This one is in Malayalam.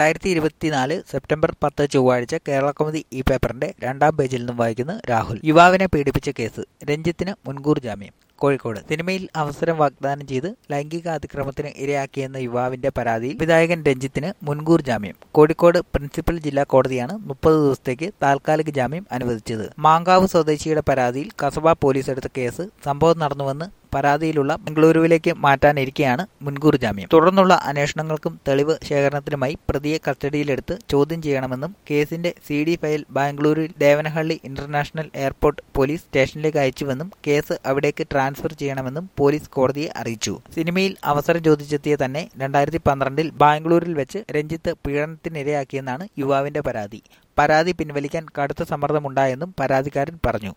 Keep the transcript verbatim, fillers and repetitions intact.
രണ്ടായിരത്തി ഇരുപത്തിനാല് സെപ്റ്റംബർ പത്ത് ചൊവ്വാഴ്ച കേരളകൗമുദി ഈ പേപ്പറിന്റെ രണ്ടാം പേജിൽ നിന്നും വായിക്കുന്നു രാഹുൽ. യുവാവിനെ പീഡിപ്പിച്ച കേസ്, രഞ്ജിത്തിന് മുൻകൂർ ജാമ്യം. കോഴിക്കോട് സിനിമയിൽ അവസരം വാഗ്ദാനം ചെയ്ത് ലൈംഗിക അതിക്രമത്തിന് ഇരയാക്കിയെന്ന യുവാവിന്റെ പരാതിയിൽ വിധായകൻ രഞ്ജിത്തിന് മുൻകൂർ ജാമ്യം. കോഴിക്കോട് പ്രിൻസിപ്പൽ ജില്ലാ കോടതിയാണ് മുപ്പത് ദിവസത്തേക്ക് താൽക്കാലിക ജാമ്യം അനുവദിച്ചത്. മാങ്കാവ് സ്വദേശിയുടെ പരാതിയിൽ കസബ പോലീസ് എടുത്ത കേസ് സംഭവം നടന്നുവെന്ന് പരാതിയിലുള്ള ബംഗളൂരുവിലേക്ക് മാറ്റാനിരിക്കെയാണ് മുൻകൂർ ജാമ്യം. തുടർന്നുള്ള അന്വേഷണങ്ങൾക്കും തെളിവ് ശേഖരണത്തിനുമായി പ്രതിയെ കസ്റ്റഡിയിലെടുത്ത് ചോദ്യം ചെയ്യണമെന്നും കേസിന്റെ സി ഡി ഫയൽ ബാംഗ്ലൂരിൽ ദേവനഹള്ളി ഇന്റർനാഷണൽ എയർപോർട്ട് പോലീസ് സ്റ്റേഷനിലേക്ക് അയച്ചുവെന്നും കേസ് അവിടേക്ക് ട്രാൻസ്ഫർ ചെയ്യണമെന്നും പോലീസ് കോടതിയെ അറിയിച്ചു. സിനിമയിൽ അവസരം ചോദിച്ചെത്തിയ തന്നെ രണ്ടായിരത്തി പന്ത്രണ്ടിൽ ബാംഗ്ലൂരിൽ വെച്ച് രഞ്ജിത്ത് പീഡനത്തിനിരയാക്കിയെന്നാണ് യുവാവിന്റെ പരാതി. പരാതി പിൻവലിക്കാൻ കടുത്ത സമ്മർദ്ദമുണ്ടായെന്നും പരാതിക്കാരൻ പറഞ്ഞു.